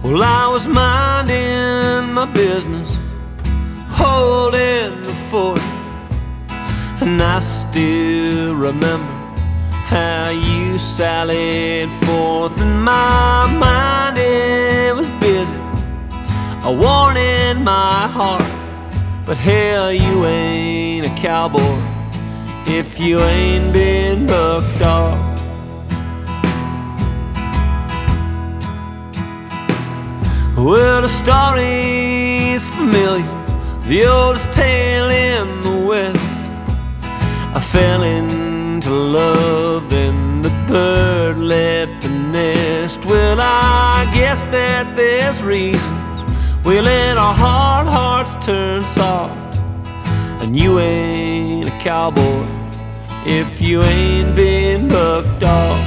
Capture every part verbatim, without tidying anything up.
Well, I was minding my business, holding the fort, and I still remember how you sallied forth. In my mind it was busy, a warning in my heart, but hell, you ain't a cowboy if you ain't been bucked off. Well, the story's familiar, the oldest tale in the West. I fell into love, then the bird left the nest. Well, I guess that there's reasons we let our hard hearts turn soft, and you ain't a cowboy if you ain't been bucked off.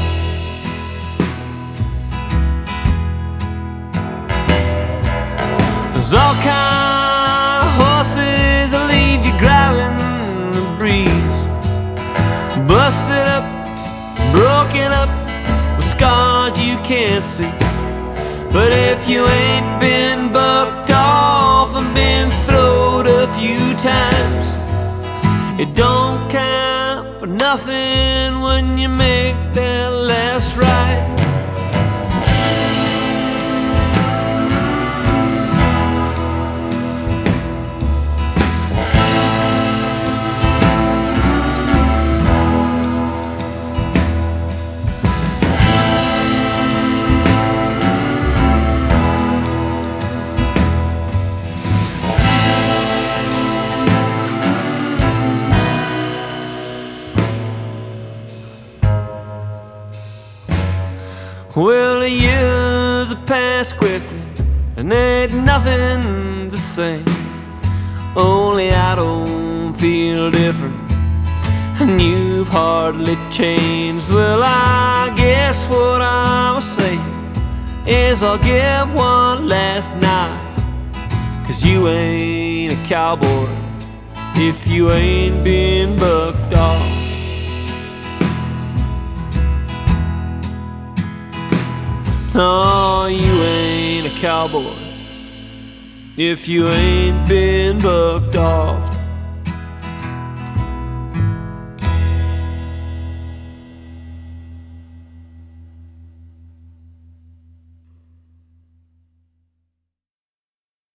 There's all kind of horses that leave you grabbing the breeze, busted up, broken up, with scars you can't see. But if you ain't been bucked off and been throwed a few times, it don't count for nothing when you make that last right. Well, the years have passed quickly, and there ain't nothing to say. Only I don't feel different, and you've hardly changed. Well, I guess what I was saying is I'll give one last night, 'cause you ain't a cowboy if you ain't been bucked off. No, you ain't a cowboy if you ain't been bucked off.